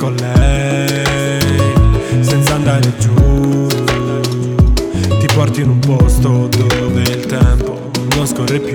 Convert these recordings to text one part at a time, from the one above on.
con lei senza andare giù, ti porti in un posto dove il tempo non scorre più.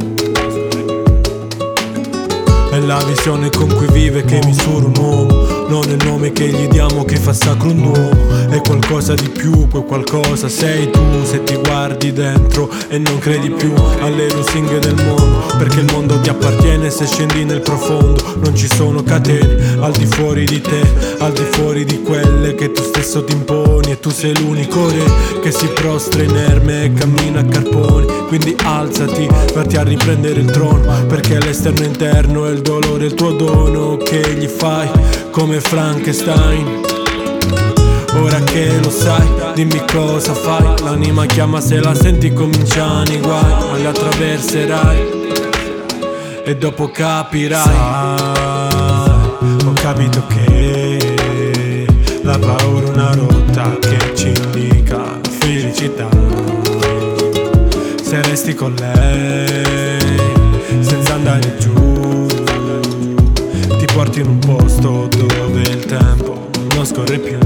È la visione con cui vive che misura un uomo, non il nome che gli diamo che fa sacro un uomo. È qualcosa di più, quel qualcosa sei tu se ti guardi dentro e non credi più alle lusinghe del mondo, perché il mondo ti appartiene se scendi nel profondo. Non ci sono catene al di fuori di te, al di fuori di quelle che tu stesso ti imponi, e tu sei l'unico re che si prostra inerme e cammina a carponi. Quindi alzati, vatti a riprendere il trono, perché l'esterno e interno è il dolore, il tuo dono che gli fai come Frankenstein. Ora che lo sai, dimmi cosa fai. L'anima chiama, se la senti cominciano i guai, ma li attraverserai e dopo capirai. Sai, ho capito che la paura è una rotta che ci indica la felicità. Se resti con lei senza andare giù, ti porti in un posto dove il tempo non scorre più.